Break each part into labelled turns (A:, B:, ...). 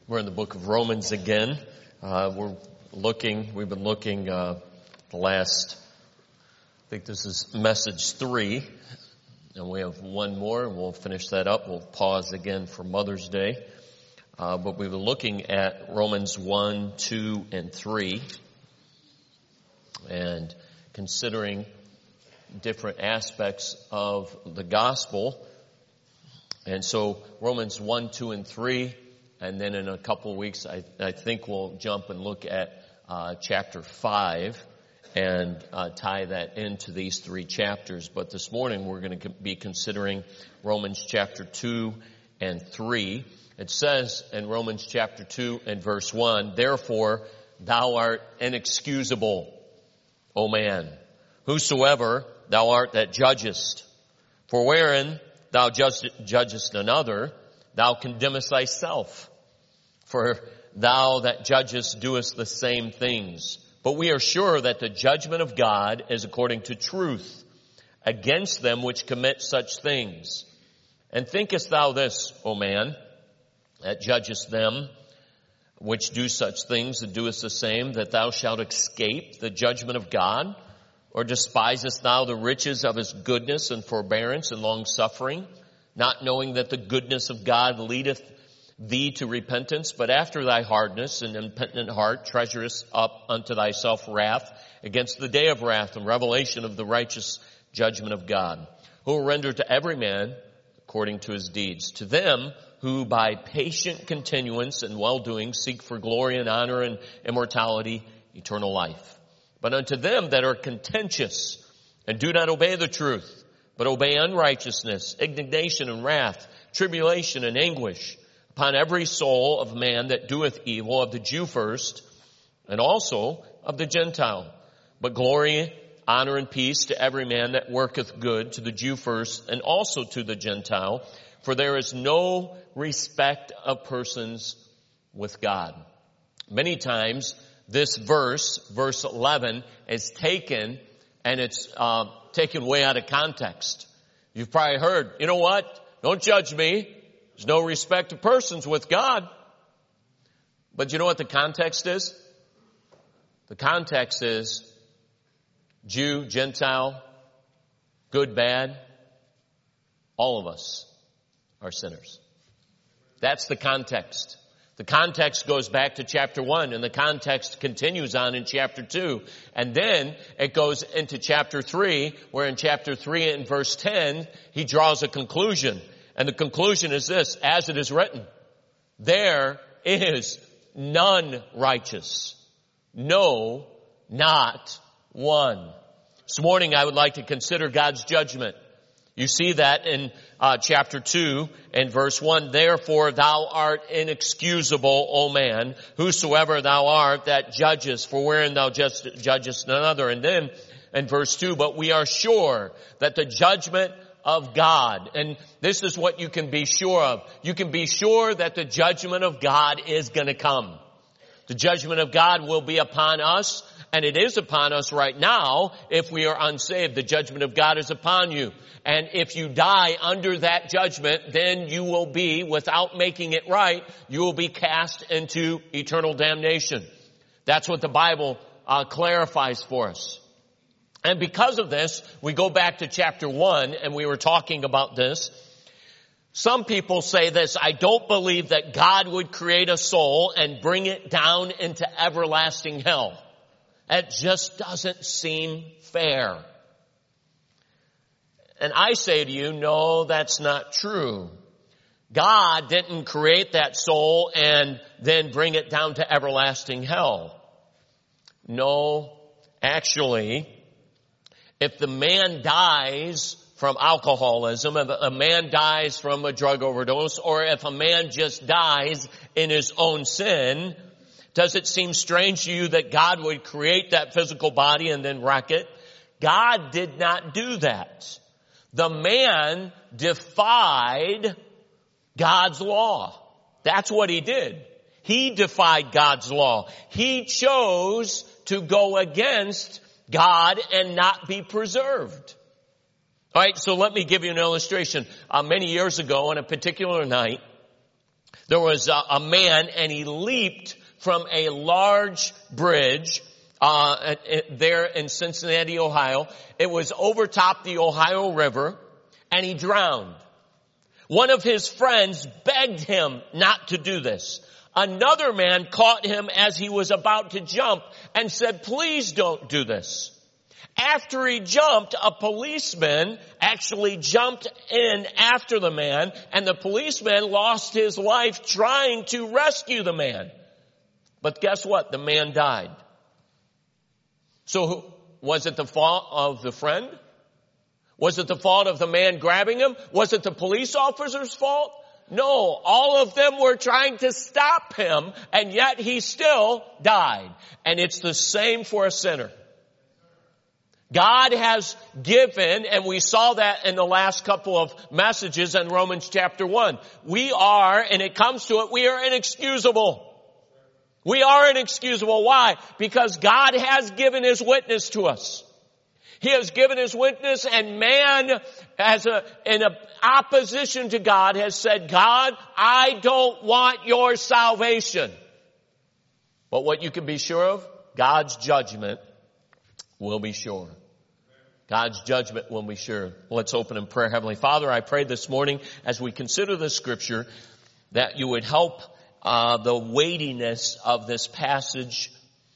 A: We're in the book of Romans again. We've been looking the last, I think this is message 3, and we have one more, and we'll finish that up. We'll pause again for Mother's Day. But we were looking at Romans 1, 2, and 3, and considering different aspects of the gospel. And so Romans 1, 2, and 3, and then in a couple of weeks, I think we'll jump and look at chapter 5 and tie that into these 3 chapters. But this morning, we're going to be considering Romans chapter 2 and 3. It says in Romans chapter 2 and verse 1, "Therefore thou art inexcusable, O man, whosoever thou art that judgest. For wherein thou judgest another, thou condemnest thyself. For thou that judgest doest the same things. But we are sure that the judgment of God is according to truth against them which commit such things. And thinkest thou this, O man, that judgest them which do such things and doest the same, that thou shalt escape the judgment of God? Or despisest thou the riches of his goodness and forbearance and long-suffering, not knowing that the goodness of God leadeth thee to repentance, but after thy hardness and impenitent heart treasurest up unto thyself wrath against the day of wrath and revelation of the righteous judgment of God, who will render to every man according to his deeds. To them who by patient continuance and well-doing seek for glory and honor and immortality, eternal life. But unto them that are contentious and do not obey the truth, but obey unrighteousness, indignation and wrath, tribulation and anguish, upon every soul of man that doeth evil, of the Jew first, and also of the Gentile. But glory, honor, and peace to every man that worketh good, to the Jew first, and also to the Gentile. For there is no respect of persons with God." Many times, this verse 11, is taken, and it's taken way out of context. You've probably heard, you know what? Don't judge me. There's no respect of persons with God. But you know what the context is? The context is Jew, Gentile, good, bad. All of us are sinners. That's the context. The context goes back to chapter 1, and the context continues on in chapter 2. And then it goes into chapter 3, where in chapter 3 and verse 10, he draws a conclusion. And the conclusion is this: as it is written, there is none righteous. No, not one. This morning I would like to consider God's judgment. You see that in chapter 2 and verse 1. "Therefore thou art inexcusable, O man, whosoever thou art that judgest, for wherein thou judgest another." And then in verse 2, "But we are sure that the judgment of God," and this is what you can be sure of. You can be sure that the judgment of God is going to come. The judgment of God will be upon us, and it is upon us right now if we are unsaved. The judgment of God is upon you. And if you die under that judgment, then you will be, without making it right, you will be cast into eternal damnation. That's what the Bible clarifies for us. And because of this, we go back to chapter 1, and we were talking about this. Some people say this: I don't believe that God would create a soul and bring it down into everlasting hell. It just doesn't seem fair. And I say to you, no, that's not true. God didn't create that soul and then bring it down to everlasting hell. No, actually, if the man dies from alcoholism, if a man dies from a drug overdose, or if a man just dies in his own sin, does it seem strange to you that God would create that physical body and then wreck it? God did not do that. The man defied God's law. That's what he did. He defied God's law. He chose to go against God and not be preserved. All right, so let me give you an illustration. Many years ago on a particular night, There was a man, and he leaped from a large bridge there in Cincinnati, Ohio. It was overtop the Ohio River, and he drowned. One of his friends begged him not to do this. Another man caught him as he was about to jump and said, "Please don't do this." After he jumped, a policeman actually jumped in after the man, and the policeman lost his life trying to rescue the man. But guess what? The man died. So was it the fault of the friend? Was it the fault of the man grabbing him? Was it the police officer's fault? No, all of them were trying to stop him, and yet he still died. And it's the same for a sinner. God has given, and we saw that in the last couple of messages in Romans chapter 1. We are, and it comes to it, we are inexcusable. We are inexcusable. Why? Because God has given His witness to us. He has given His witness, and man, in opposition to God, has said, "God, I don't want your salvation." But what you can be sure of, God's judgment will be sure. God's judgment will be sure. Let's open in prayer. Heavenly Father, I pray this morning as we consider this scripture that you would help the weightiness of this passage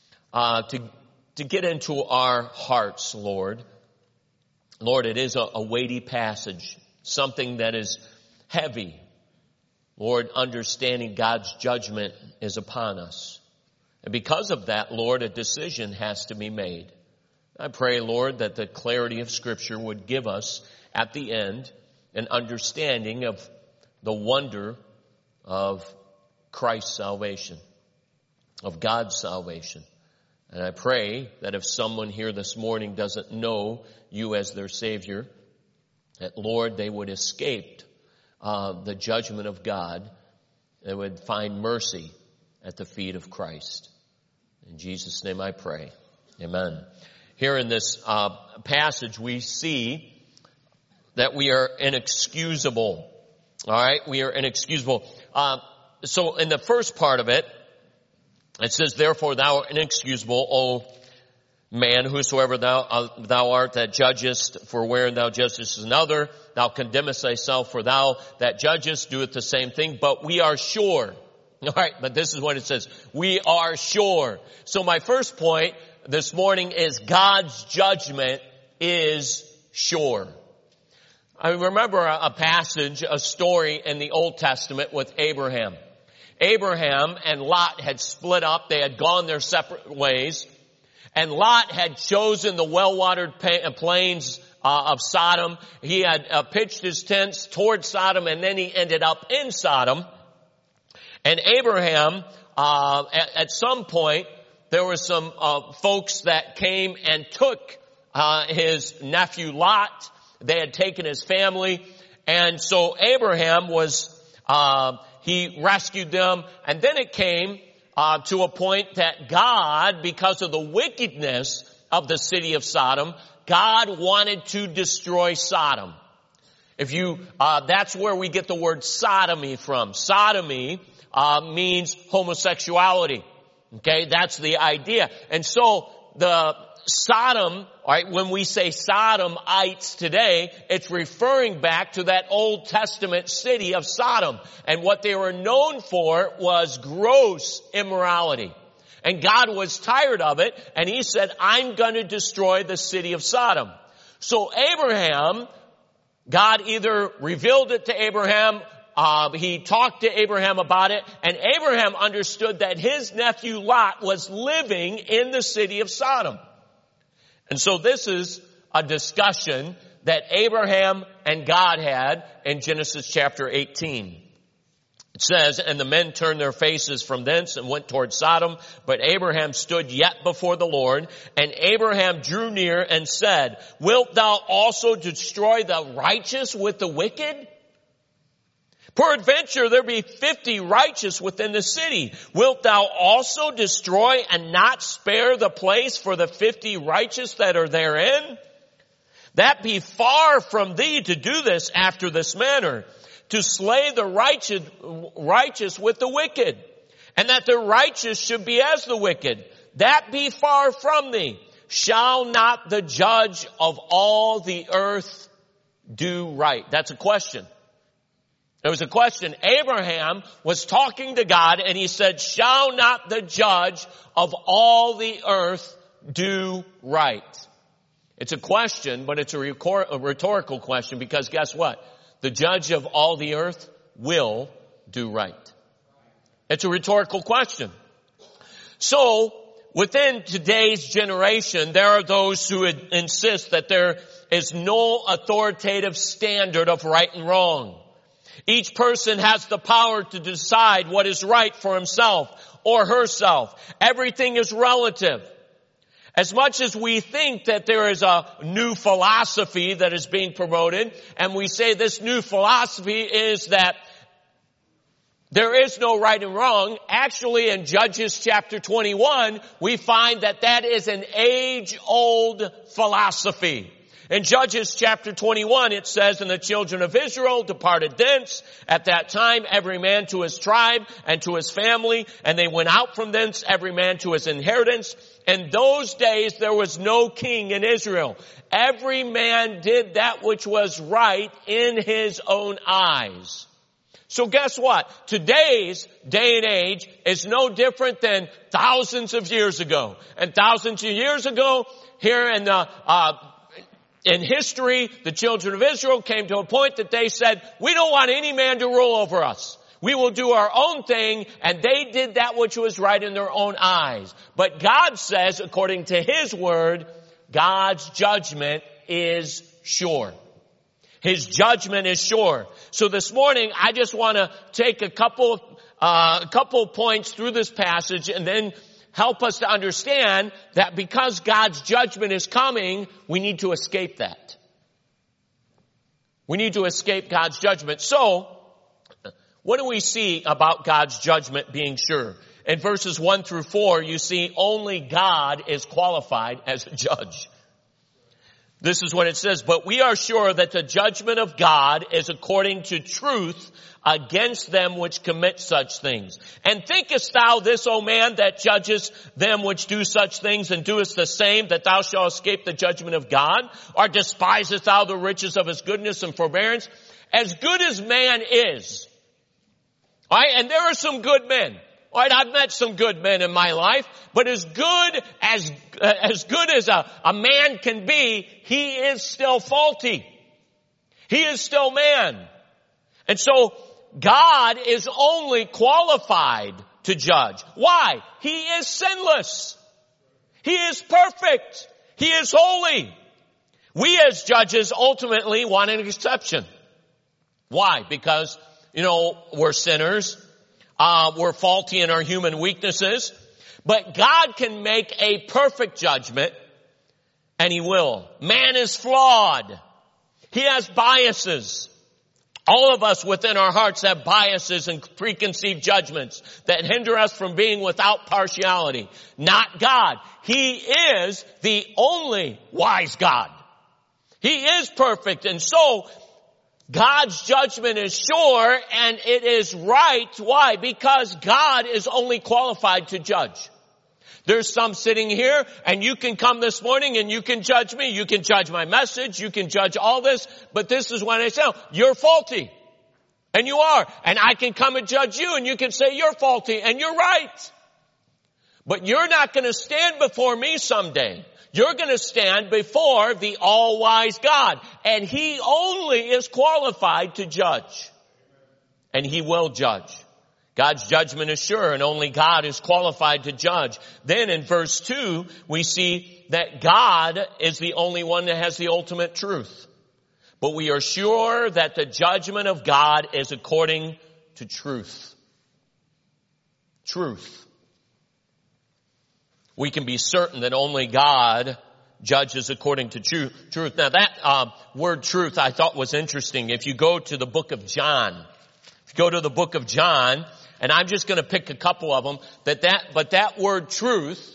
A: to get into our hearts, Lord. Lord, it is a weighty passage, something that is heavy. Lord, understanding God's judgment is upon us. And because of that, Lord, a decision has to be made. I pray, Lord, that the clarity of Scripture would give us at the end an understanding of the wonder of Christ's salvation, of God's salvation. And I pray that if someone here this morning doesn't know you as their Savior, that, Lord, they would escape the judgment of God and would find mercy at the feet of Christ. In Jesus' name I pray. Amen. Here in this passage, we see that we are inexcusable. All right? We are inexcusable. So in the first part of it, it says, "Therefore thou art inexcusable, O man, whosoever thou art that judgest, for where thou judgest another, thou condemnest thyself, for thou that judgest doeth the same thing. But we are sure." All right, but this is what it says. We are sure. So my first point this morning is God's judgment is sure. I remember a passage, a story in the Old Testament with Abraham. Abraham and Lot had split up. They had gone their separate ways. And Lot had chosen the well-watered plains of Sodom. He had pitched his tents towards Sodom, and then he ended up in Sodom. And Abraham, at some point, there were some folks that came and took his nephew Lot. They had taken his family. And so Abraham he rescued them. And then it came to a point that God, because of the wickedness of the city of Sodom, God wanted to destroy Sodom. That's where we get the word sodomy from. Sodomy means homosexuality. Okay, that's the idea. And so the Sodom, right, when we say Sodomites today, it's referring back to that Old Testament city of Sodom. And what they were known for was gross immorality. And God was tired of it, and He said, "I'm going to destroy the city of Sodom." So Abraham, God either revealed it to Abraham, he talked to Abraham about it, and Abraham understood that his nephew Lot was living in the city of Sodom. And so this is a discussion that Abraham and God had in Genesis chapter 18. It says, "And the men turned their faces from thence and went toward Sodom, but Abraham stood yet before the Lord. And Abraham drew near and said, Wilt thou also destroy the righteous with the wicked? Peradventure there be 50 righteous within the city. Wilt thou also destroy and not spare the place for the 50 righteous that are therein? That be far from thee to do this after this manner. to slay the righteous with the wicked, and that the righteous should be as the wicked. That be far from thee. Shall not the judge of all the earth do right? That's a question. It was a question. Abraham was talking to God and he said, shall not the judge of all the earth do right? It's a question, but it's a rhetorical question, because guess what? The judge of all the earth will do right. It's a rhetorical question. So, within today's generation, there are those who insist that there is no authoritative standard of right and wrong. Each person has the power to decide what is right for himself or herself. Everything is relative. As much as we think that there is a new philosophy that is being promoted, and we say this new philosophy is that there is no right and wrong, actually in Judges chapter 21, we find that that is an age-old philosophy. In Judges chapter 21, it says, and the children of Israel departed thence at that time, every man to his tribe and to his family, and they went out from thence, every man to his inheritance. In those days there was no king in Israel. Every man did that which was right in his own eyes. So guess what? Today's day and age is no different than thousands of years ago. And thousands of years ago, here in history, the children of Israel came to a point that they said, we don't want any man to rule over us. We will do our own thing, and they did that which was right in their own eyes. But God says, according to His word, God's judgment is sure. His judgment is sure. So this morning, I just want to take a couple points through this passage and then help us to understand that because God's judgment is coming, we need to escape that. We need to escape God's judgment. So, what do we see about God's judgment being sure? In verses 1 through 4, you see only God is qualified as a judge. This is what it says, but we are sure that the judgment of God is according to truth against them which commit such things. And thinkest thou this, O man, that judgest them which do such things, and doest the same, that thou shalt escape the judgment of God? Or despisest thou the riches of His goodness and forbearance? As good as man is, all right, and there are some good men. All right, I've met some good men in my life, but as good as a man can be, he is still faulty. He is still man. And so God is only qualified to judge. Why? He is sinless. He is perfect. He is holy. We as judges ultimately want an exception. Why? Because, we're sinners. We're faulty in our human weaknesses, but God can make a perfect judgment, and He will. Man is flawed. He has biases. All of us within our hearts have biases and preconceived judgments that hinder us from being without partiality. Not God. He is the only wise God. He is perfect, and so God's judgment is sure, and it is right. Why? Because God is only qualified to judge. There's some sitting here, and you can come this morning and you can judge me. You can judge my message. You can judge all this. But this is when I say, you're faulty. And you are. And I can come and judge you, and you can say you're faulty, and you're right. But you're not going to stand before me someday. You're going to stand before the all-wise God. And He only is qualified to judge. And He will judge. God's judgment is sure, and only God is qualified to judge. Then in verse 2, we see that God is the only one that has the ultimate truth. But we are sure that the judgment of God is according to truth. Truth. We can be certain that only God judges according to truth. Now that word truth I thought was interesting. If you go to the book of John, and I'm just going to pick a couple of them, but that word truth,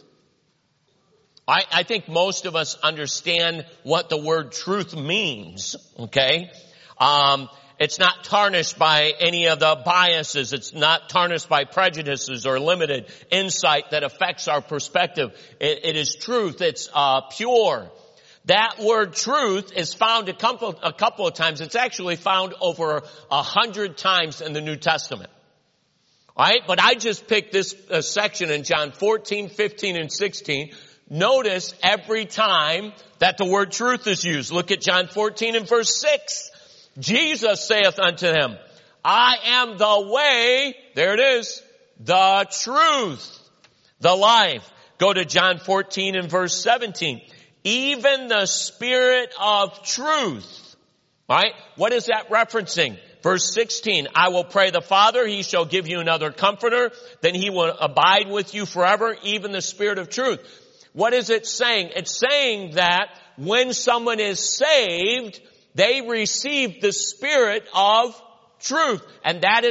A: I think most of us understand what the word truth means, okay? It's not tarnished by any of the biases. It's not tarnished by prejudices or limited insight that affects our perspective. It is truth. It's pure. That word truth is found a couple of times. It's actually found over 100 times in the New Testament. All right, but I just picked this section in John 14, 15, and 16. Notice every time that the word truth is used. Look at John 14 and verse 6. Jesus saith unto him, I am the way, there it is, the truth, the life. Go to John 14 and verse 17. Even the Spirit of truth. All right, what is that referencing? Verse 16, I will pray the Father, he shall give you another comforter, then he will abide with you forever, even the Spirit of truth. What is it saying? It's saying that when someone is saved, they receive the Spirit of truth. And that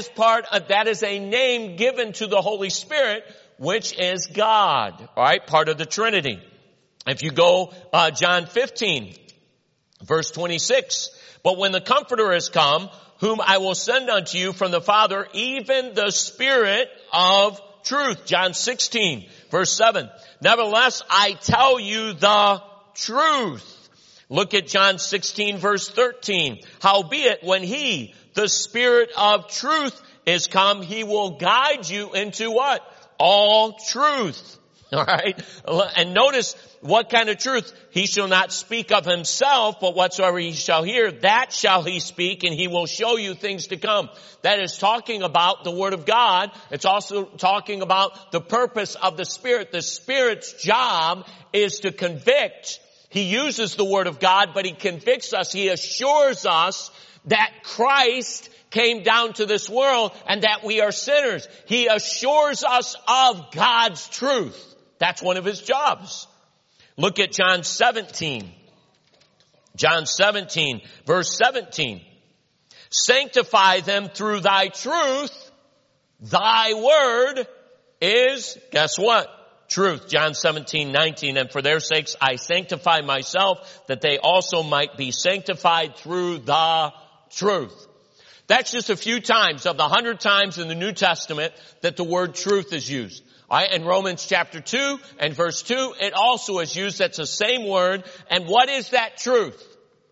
A: is a name given to the Holy Spirit, which is God. All right, part of the Trinity. If you go, John 15, verse 26, but when the Comforter is come, whom I will send unto you from the Father, even the Spirit of truth. John 16, verse 7. Nevertheless, I tell you the truth. Look at John 16, verse 13. Howbeit, when he, the Spirit of truth, is come, he will guide you into what? All truth. All right. And notice what kind of truth. He shall not speak of himself, but whatsoever he shall hear, that shall he speak, and he will show you things to come. That is talking about the Word of God. It's also talking about the purpose of the Spirit. The Spirit's job is to convict. He uses the Word of God, but he convicts us. He assures us that Christ came down to this world and that we are sinners. He assures us of God's truth. That's one of his jobs. Look at John 17. John 17, verse 17. Sanctify them through thy truth. Thy word is, guess what? Truth. John 17, 19. And for their sakes I sanctify myself, that they also might be sanctified through the truth. That's just a few times of the 100 times in the New Testament that the word truth is used. All right, in Romans chapter 2 and verse 2, it also is used. That's the same word. And what is that truth?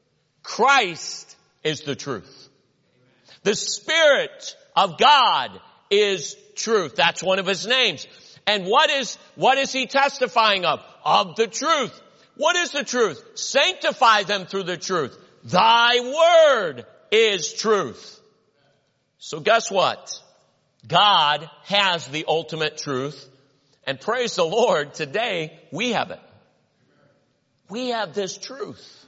A: Christ is the truth. The Spirit of God is truth. That's one of his names. And what is he testifying of? Of the truth. What is the truth? Sanctify them through the truth. Thy word is truth. So guess what? God has the ultimate truth. And praise the Lord, today we have it. We have this truth.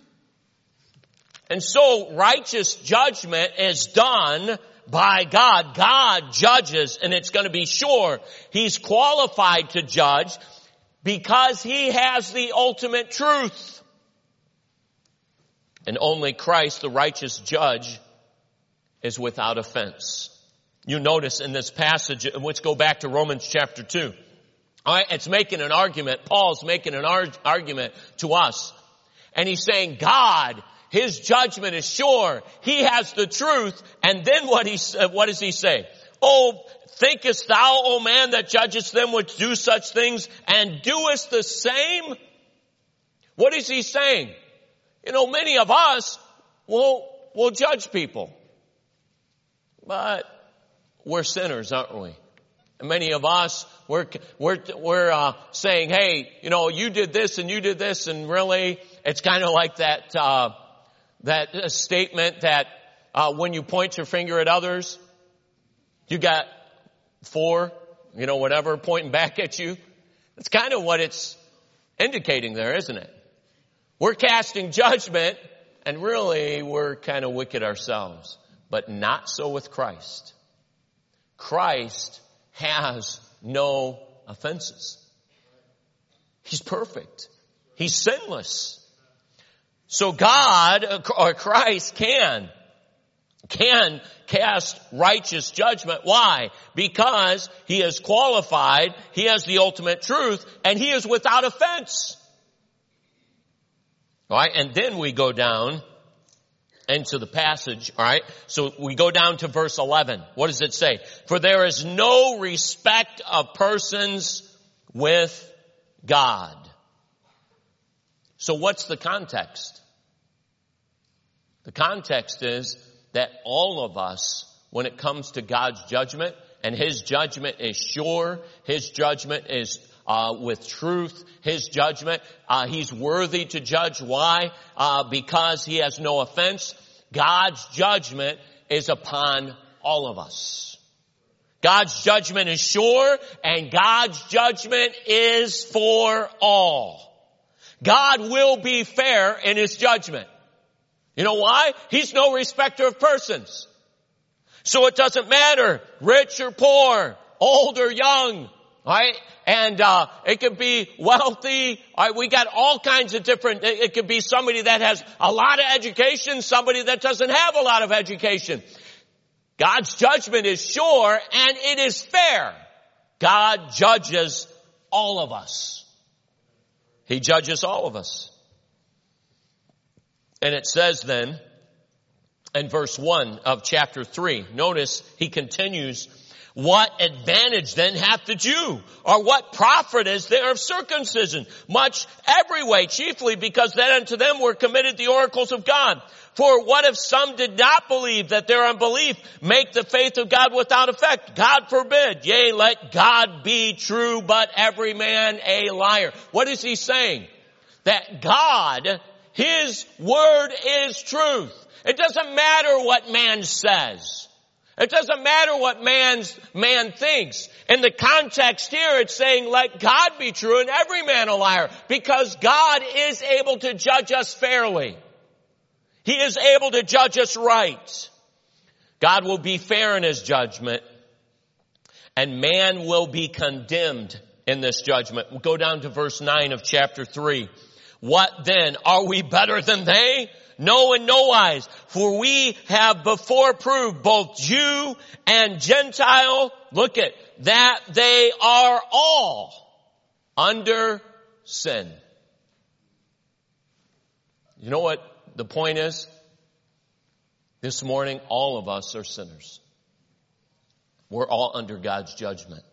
A: And so righteous judgment is done by God. God judges, and it's going to be sure. He's qualified to judge because he has the ultimate truth. And only Christ, the righteous judge, is without offense. You notice in this passage, let's go back to Romans chapter 2. All right, it's making an argument. Paul's making an argument to us. And he's saying God, his judgment is sure. He has the truth. And then what does he say? Oh, thinkest thou, O man, that judgest them which do such things and doest the same? What is he saying? You know, many of us will judge people. But we're sinners, aren't we? And many of us, we're saying, hey, you know, you did this and you did this, and really, it's kind of like that statement that when you point your finger at others, you got 4, you know, whatever, pointing back at you. That's kind of what it's indicating there, isn't it? We're casting judgment, and really, we're kind of wicked ourselves. But not so with Christ. Christ has no offenses. He's perfect. He's sinless. So God, or Christ, can cast righteous judgment. Why? Because he is qualified, he has the ultimate truth, and he is without offense. All right, and then we go down into the passage, all right? So we go down to verse 11. What does it say? For there is no respect of persons with God. So what's the context? The context is that all of us, when it comes to God's judgment, and His judgment is sure, His judgment is with truth, His judgment, He's worthy to judge. Why? Because He has no offense. God's judgment is upon all of us. God's judgment is sure, and God's judgment is for all. God will be fair in His judgment. You know why? He's no respecter of persons. So it doesn't matter, rich or poor, old or young, right? And it could be wealthy. Right? We got all kinds of different, it could be somebody that has a lot of education, somebody that doesn't have a lot of education. God's judgment is sure and it is fair. God judges all of us. He judges all of us. And it says then, in verse 1 of chapter 3, notice he continues, what advantage then hath the Jew? Or what profit is there of circumcision? Much every way, chiefly because that unto them were committed the oracles of God. For what if some did not believe, that their unbelief make the faith of God without effect? God forbid. Yea, let God be true, but every man a liar. What is he saying? That God, His word is truth. It doesn't matter what man says. It doesn't matter what man thinks. In the context here, it's saying, let God be true and every man a liar, because God is able to judge us fairly. He is able to judge us right. God will be fair in His judgment, and man will be condemned in this judgment. We'll go down to verse 9 of chapter 3. What then? Are we better than they? No, in no wise. For we have before proved, both Jew and Gentile, look at, that they are all under sin. You know what the point is? This morning, all of us are sinners. We're all under God's judgment.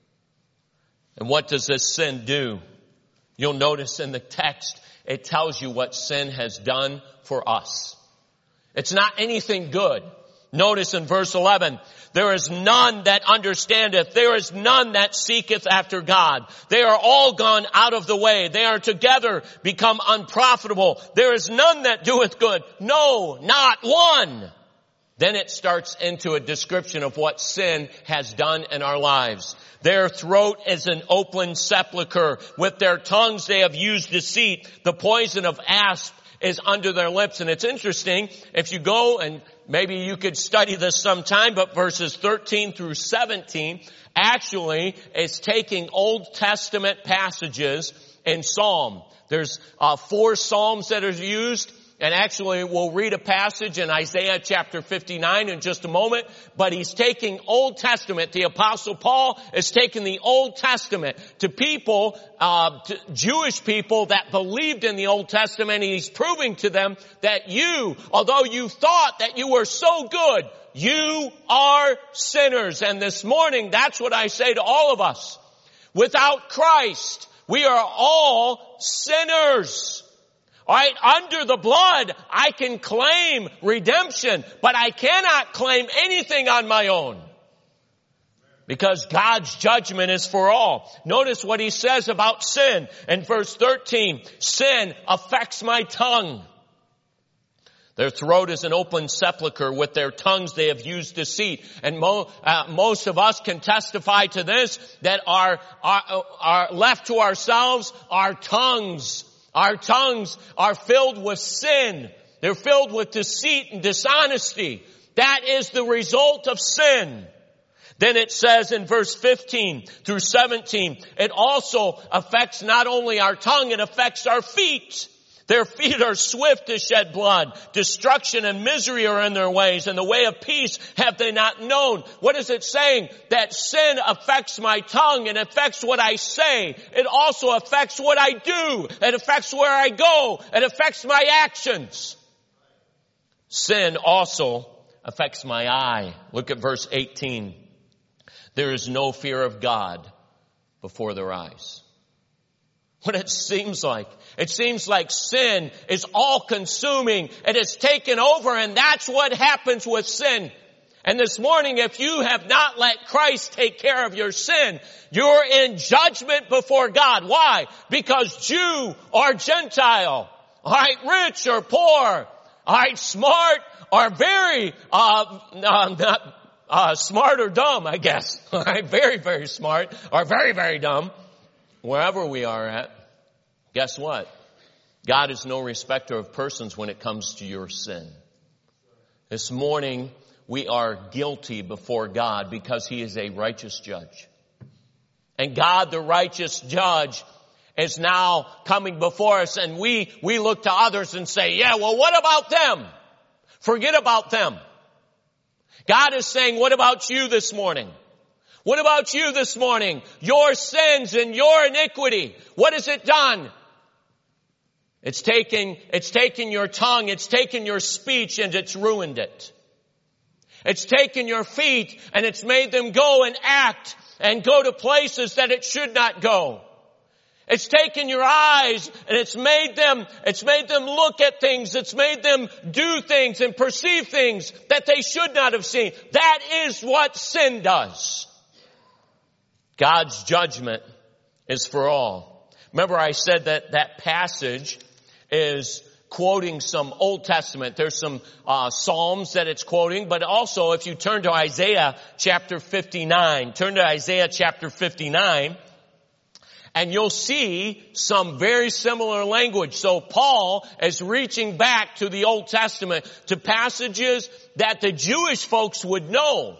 A: And what does this sin do? You'll notice in the text, it tells you what sin has done for us. It's not anything good. Notice in verse 11, there is none that understandeth. There is none that seeketh after God. They are all gone out of the way. They are together become unprofitable. There is none that doeth good. No, not one. Then it starts into a description of what sin has done in our lives. Their throat is an open sepulchre. With their tongues they have used deceit. The poison of asp is under their lips. And it's interesting, if you go, and maybe you could study this sometime, but verses 13 through 17 actually is taking Old Testament passages in Psalm. There's 4 Psalms that are used. And actually, we'll read a passage in Isaiah chapter 59 in just a moment. But he's taking Old Testament. The Apostle Paul is taking the Old Testament to people, to Jewish people that believed in the Old Testament. And he's proving to them that you, although you thought that you were so good, you are sinners. And this morning, that's what I say to all of us. Without Christ, we are all sinners. All right, under the blood, I can claim redemption, but I cannot claim anything on my own. Because God's judgment is for all. Notice what he says about sin in verse 13. Sin affects my tongue. Their throat is an open sepulchre. With their tongues they have used deceit. And most of us can testify to this, that our left to ourselves, our tongues are filled with sin. They're filled with deceit and dishonesty. That is the result of sin. Then it says in verse 15 through 17, it also affects not only our tongue, it affects our feet. Their feet are swift to shed blood. Destruction and misery are in their ways, and the way of peace have they not known. What is it saying? That sin affects my tongue and affects what I say. It also affects what I do. It affects where I go. It affects my actions. Sin also affects my eye. Look at verse 18. There is no fear of God before their eyes. What it seems like. It seems like sin is all consuming. It has taken over, and that's what happens with sin. And this morning, if you have not let Christ take care of your sin, you're in judgment before God. Why? Because Jew or Gentile, all right, rich or poor, all right, smart or very, smart or dumb, I guess. All right, very, very smart or very, very dumb. Wherever we are at, guess what? God is no respecter of persons when it comes to your sin. This morning, we are guilty before God because He is a righteous judge. And God, the righteous judge, is now coming before us, and we look to others and say, yeah, well, what about them? Forget about them. God is saying, what about you this morning? What about you this morning? Your sins and your iniquity. What has it done? It's taken your tongue, it's taken your speech, and it's ruined it. It's taken your feet and it's made them go and act and go to places that it should not go. It's taken your eyes and it's made them look at things. It's made them do things and perceive things that they should not have seen. That is what sin does. God's judgment is for all. Remember I said that passage is quoting some Old Testament. There's some Psalms that it's quoting, but also if you turn to Isaiah chapter 59, turn to Isaiah chapter 59, and you'll see some very similar language. So Paul is reaching back to the Old Testament, to passages that the Jewish folks would know.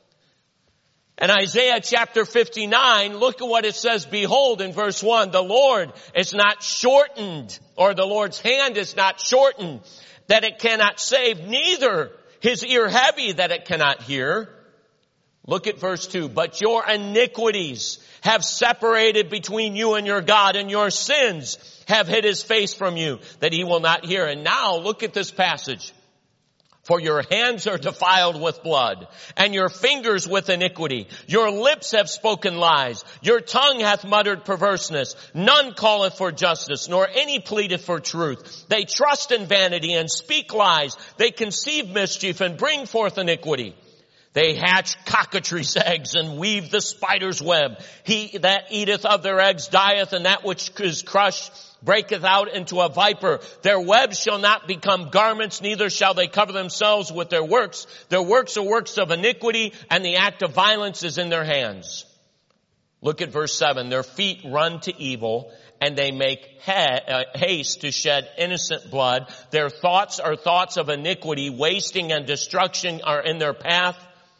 A: In Isaiah chapter 59, look at what it says. Behold, in verse 1, the Lord is not shortened, or the Lord's hand is not shortened, that it cannot save, neither His ear heavy, that it cannot hear. Look at verse 2. But your iniquities have separated between you and your God, and your sins have hid His face from you, that He will not hear. And now look at this passage. For your hands are defiled with blood, and your fingers with iniquity. Your lips have spoken lies. Your tongue hath muttered perverseness. None calleth for justice, nor any pleadeth for truth. They trust in vanity and speak lies. They conceive mischief and bring forth iniquity. They hatch cockatrice eggs and weave the spider's web. He that eateth of their eggs dieth, and that which is crushed breaketh out into a viper. Their webs shall not become garments, neither shall they cover themselves with their works. Their works are works of iniquity, and the act of violence is in their hands. Look at verse 7. Their feet run to evil, and they make haste to shed innocent blood. Their thoughts are thoughts of iniquity. Wasting and destruction are in their path.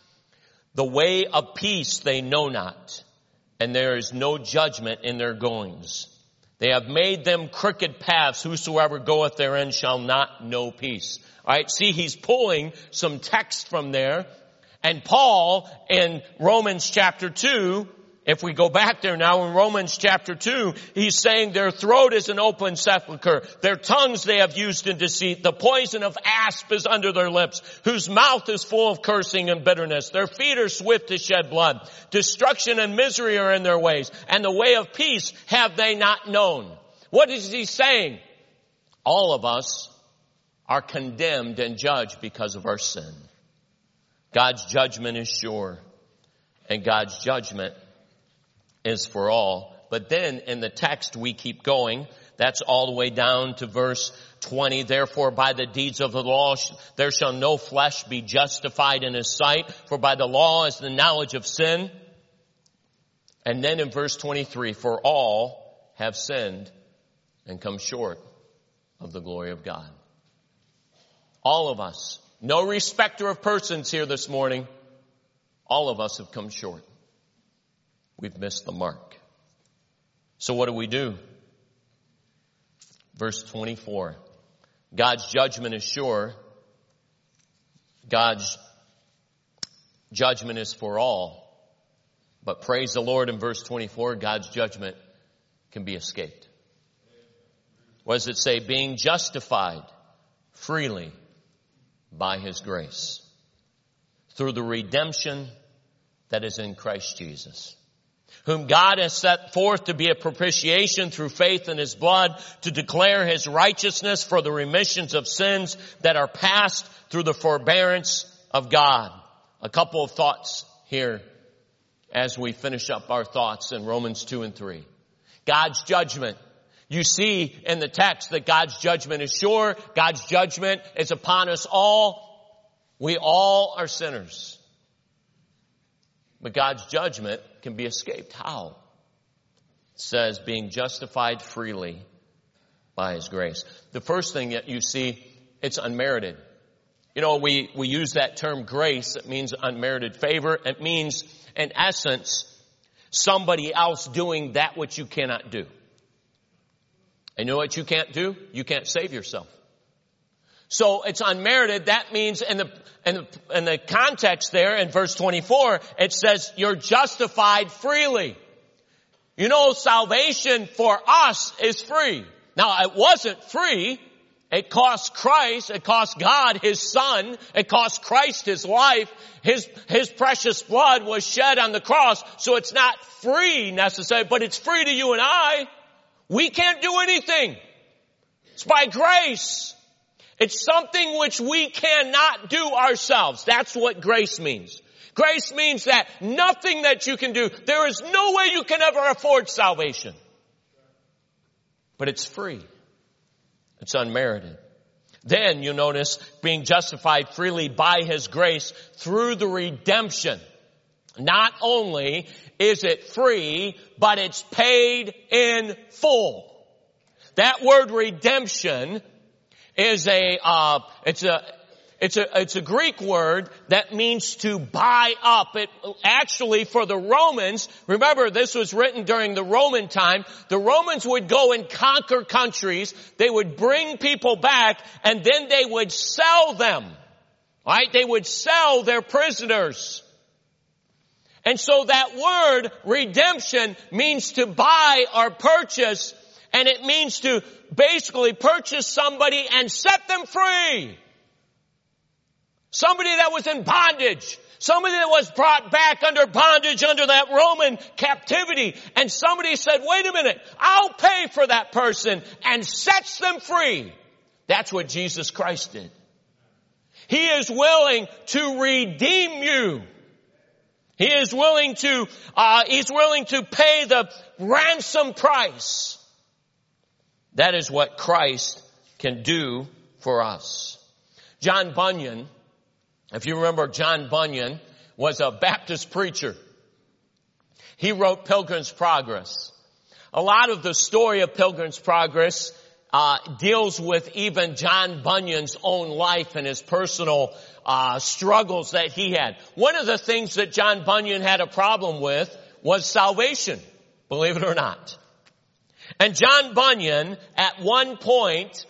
A: The way of peace they know not, and there is no judgment in their goings. They have made them crooked paths. Whosoever goeth therein shall not know peace. All right, see, he's pulling some text from there. And Paul in Romans chapter 2, if we go back there now in Romans chapter 2, he's saying their throat is an open sepulcher. Their tongues they have used in deceit. The poison of asp is under their lips, whose mouth is full of cursing and bitterness. Their feet are swift to shed blood. Destruction and misery are in their ways, and the way of peace have they not known. What is he saying? All of us are condemned and judged because of our sin. God's judgment is sure, and God's judgment is for all. But then in the text we keep going. That's all the way down to verse 20. Therefore by the deeds of the law there shall no flesh be justified in His sight, for by the law is the knowledge of sin. And then in verse 23, for all have sinned and come short of the glory of God. All of us, no respecter of persons here this morning, all of us have come short. We've missed the mark. So what do? Verse 24. God's judgment is sure. God's judgment is for all. But praise the Lord, in verse 24, God's judgment can be escaped. What does it say? Being justified freely by His grace, through the redemption that is in Christ Jesus, whom God has set forth to be a propitiation through faith in His blood, to declare His righteousness for the remissions of sins that are past through the forbearance of God. A couple of thoughts here as we finish up our thoughts in Romans 2 and 3. God's judgment. You see in the text that God's judgment is sure. God's judgment is upon us all. We all are sinners. But God's judgment can be escaped. How? It says being justified freely by His grace. The first thing that you see, it's unmerited. You know, we use that term grace. It means unmerited favor. It means, in essence, somebody else doing that which you cannot do. And you know what you can't do? You can't save yourself. So it's unmerited. That means in the context there in verse 24, it says you're justified freely. You know, salvation for us is free. Now, it wasn't free. It cost Christ. It cost God His Son. It cost Christ His life. His precious blood was shed on the cross. So it's not free necessarily, but it's free to you and I. We can't do anything. It's by grace. It's something which we cannot do ourselves. That's what grace means. Grace means that nothing that you can do. There is no way you can ever afford salvation. But it's free. It's unmerited. Then you notice being justified freely by His grace through the redemption. Not only is it free, but it's paid in full. That word redemption is it's a Greek word that means to buy up. It actually, for the Romans, remember this was written during the Roman time, the Romans would go and conquer countries, they would bring people back, and then they would sell them. Right? They would sell their prisoners. And so that word, redemption, means to buy or purchase, and it means to basically purchase somebody and set them free. Somebody that was in bondage. Somebody that was brought back under bondage under that Roman captivity. And somebody said, wait a minute, I'll pay for that person, and sets them free. That's what Jesus Christ did. He is willing to redeem you. He is willing to, He's willing to pay the ransom price. That is what Christ can do for us. John Bunyan, if you remember, John Bunyan was a Baptist preacher. He wrote Pilgrim's Progress. A lot of the story of Pilgrim's Progress deals with even John Bunyan's own life and his personal struggles that he had. One of the things that John Bunyan had a problem with was salvation, believe it or not. And John Bunyan, at one point,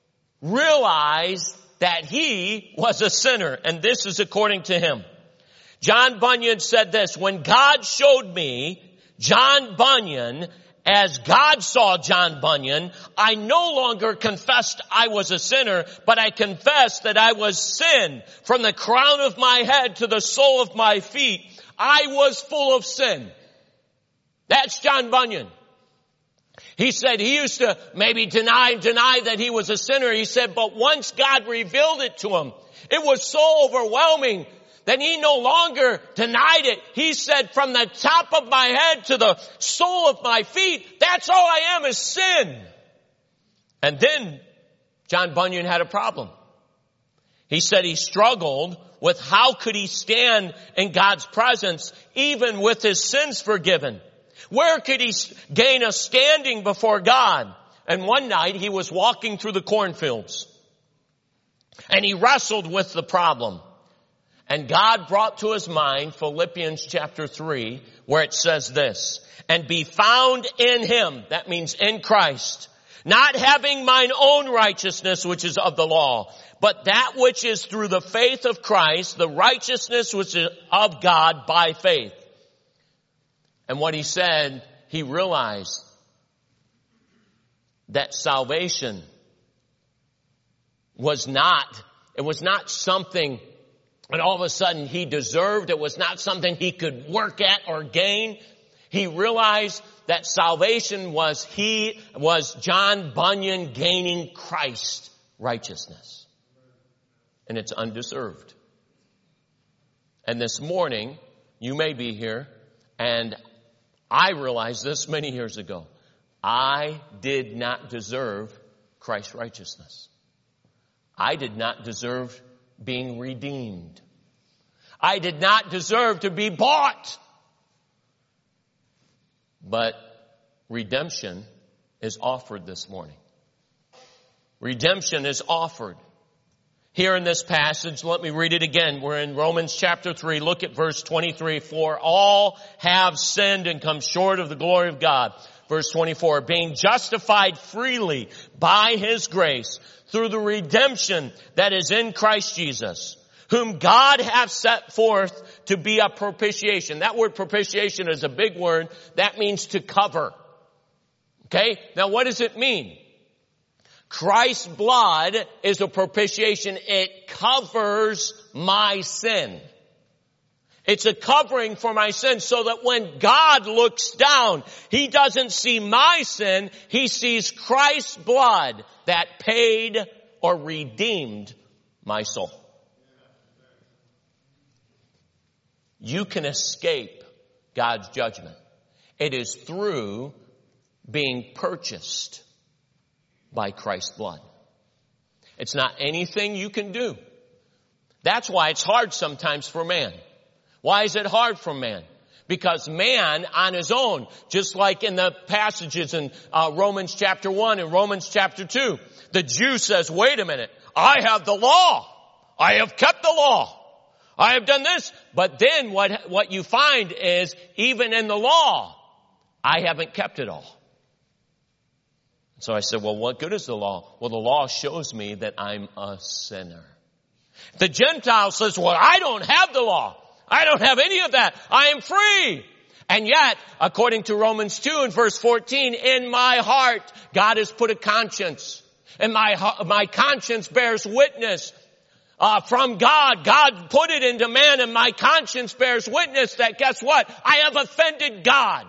A: realized that he was a sinner, and this is according to him. John Bunyan said this, when God showed me John Bunyan as God saw John Bunyan, I no longer confessed I was a sinner, but I confessed that I was sin. From the crown of my head to the sole of my feet, I was full of sin. That's John Bunyan. He said he used to maybe deny that he was a sinner. He said, but once God revealed it to him, it was so overwhelming that he no longer denied it. He said, from the top of my head to the sole of my feet, that's all I am is sin. And then John Bunyan had a problem. He said he struggled with how could he stand in God's presence even with his sins forgiven. Where could he gain a standing before God? And one night he was walking through the cornfields and he wrestled with the problem. And God brought to his mind Philippians chapter 3, where it says this, and be found in him, that means in Christ, not having mine own righteousness, which is of the law, but that which is through the faith of Christ, the righteousness which is of God by faith. And what he said, he realized that salvation was not It was not something that all of a sudden he deserved. It was not something he could work at or gain. He realized that salvation was John Bunyan gaining Christ's righteousness. And it's undeserved. And this morning, you may be here, and I realized this many years ago. I did not deserve Christ's righteousness. I did not deserve being redeemed. I did not deserve to be bought. But redemption is offered this morning. Redemption is offered. Here in this passage, let me read it again. We're in Romans chapter 3. Look at verse 23. For all have sinned and come short of the glory of God. Verse 24. Being justified freely by His grace through the redemption that is in Christ Jesus, whom God hath set forth to be a propitiation. That word propitiation is a big word. That means to cover. Okay? Now what does it mean? Christ's blood is a propitiation. It covers my sin. It's a covering for my sin so that when God looks down, He doesn't see my sin. He sees Christ's blood that paid or redeemed my soul. You can escape God's judgment. It is through being purchased by Christ's blood. It's not anything you can do. That's why it's hard sometimes for man. Why is it hard for man? Because man on his own, just like in the passages in Romans chapter 1 and Romans chapter 2, the Jew says, wait a minute, I have the law. I have kept the law. I have done this. But then what you find is, even in the law, I haven't kept it all. So I said, well, what good is the law? Well, the law shows me that I'm a sinner. The Gentile says, well, I don't have the law. I don't have any of that. I am free. And yet, according to Romans 2 and verse 14, in my heart, God has put a conscience. And my conscience bears witness from God. God put it into man, and my conscience bears witness that, guess what? I have offended God.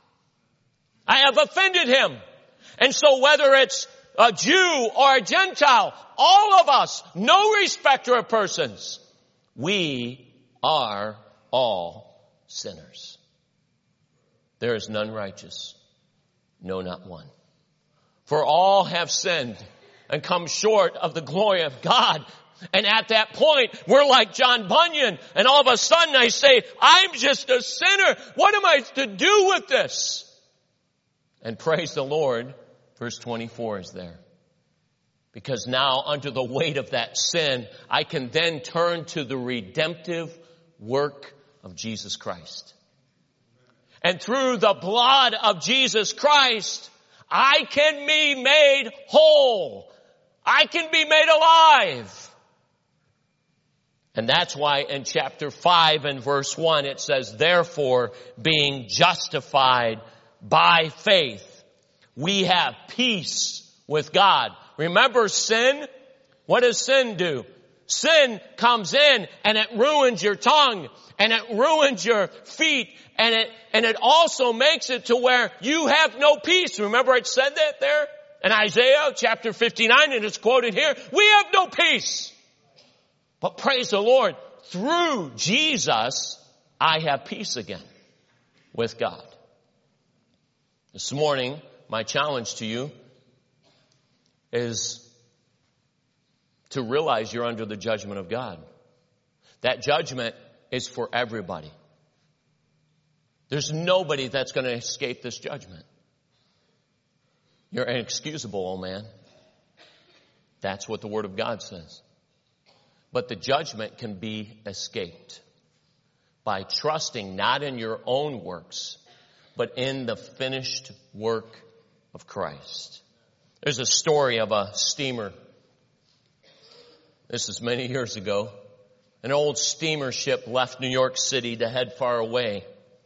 A: I have offended Him. And so whether it's a Jew or a Gentile, all of us, no respecter of persons, we are all sinners. There is none righteous, no, not one. For all have sinned and come short of the glory of God. And at that point, we're like John Bunyan, and all of a sudden I say, I'm just a sinner. What am I to do with this? And praise the Lord, verse 24 is there. Because now, under the weight of that sin, I can then turn to the redemptive work of Jesus Christ. And through the blood of Jesus Christ, I can be made whole. I can be made alive. And that's why in chapter 5 and verse 1 it says, therefore, being justified by faith, we have peace with God. Remember sin? What does sin do? Sin comes in and it ruins your tongue and it ruins your feet and it also makes it to where you have no peace. Remember it said that there in Isaiah chapter 59 and it's quoted here. We have no peace. But praise the Lord, through Jesus, I have peace again with God. This morning, my challenge to you is to realize you're under the judgment of God. That judgment is for everybody. There's nobody that's going to escape this judgment. You're inexcusable, oh man. That's what the Word of God says. But the judgment can be escaped by trusting not in your own works, but in the finished work of Christ. There's a story of a steamer. This is many years ago. An old steamer ship left New York City to head far away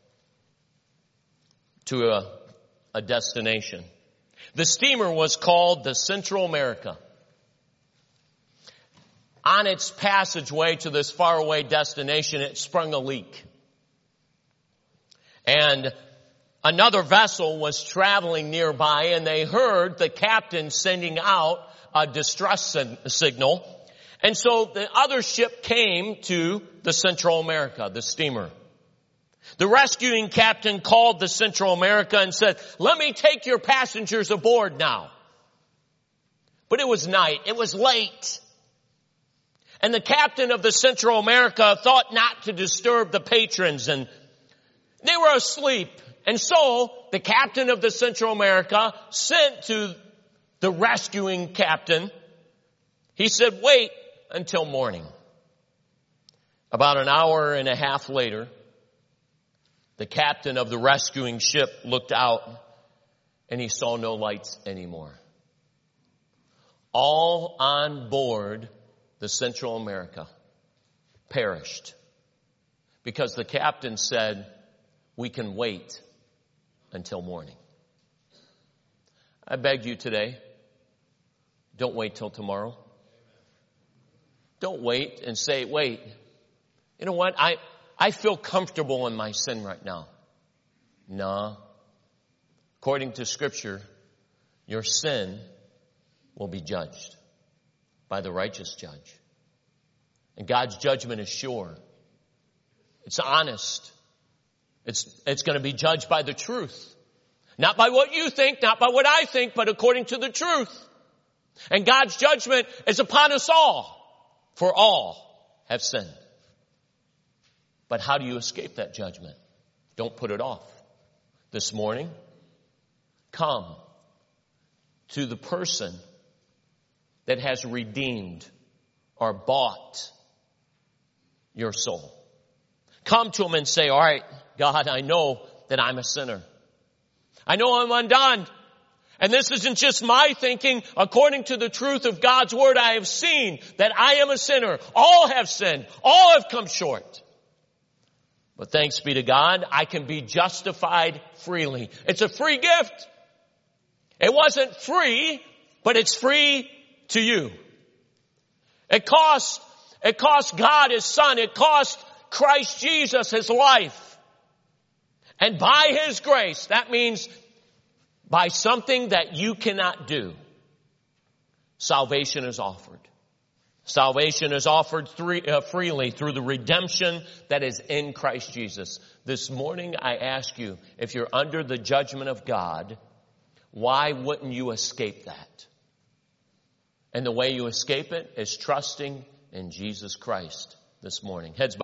A: to a destination. The steamer was called the Central America. on its passageway to this faraway destination, it sprung a leak. And another vessel was traveling nearby, and they heard the captain sending out a distress signal. And so the other ship came to the Central America, the steamer. The rescuing captain called the Central America and said, "Let me take your passengers aboard now." But it was night. It was late. And the captain of the Central America thought not to disturb the patrons, and they were asleep. And so the captain of the Central America sent to the rescuing captain. He said, "Wait until morning." About an hour and a half later, the captain of the rescuing ship looked out and he saw no lights anymore. All on board the Central America perished because the captain said, "We can wait until morning." I beg you today, don't wait till tomorrow. Don't wait and say, "Wait, you know what? I feel comfortable in my sin right now." No. According to Scripture, your sin will be judged by the righteous judge. And God's judgment is sure. It's honest. It's going to be judged by the truth. Not by what you think, not by what I think, but according to the truth. And God's judgment is upon us all, for all have sinned. But how do you escape that judgment? Don't put it off. This morning, come to the person that has redeemed or bought your soul. Come to him and say, "All right, God, I know that I'm a sinner. I know I'm undone. And this isn't just my thinking. According to the truth of God's word, I have seen that I am a sinner. All have sinned. All have come short. But thanks be to God, I can be justified freely." It's a free gift. It wasn't free, but it's free to you. It cost God his son. It cost Christ Jesus his life. And by his grace, that means by something that you cannot do, salvation is offered. Salvation is offered freely through the redemption that is in Christ Jesus. This morning I ask you, if you're under the judgment of God, why wouldn't you escape that? And the way you escape it is trusting in Jesus Christ this morning. Heads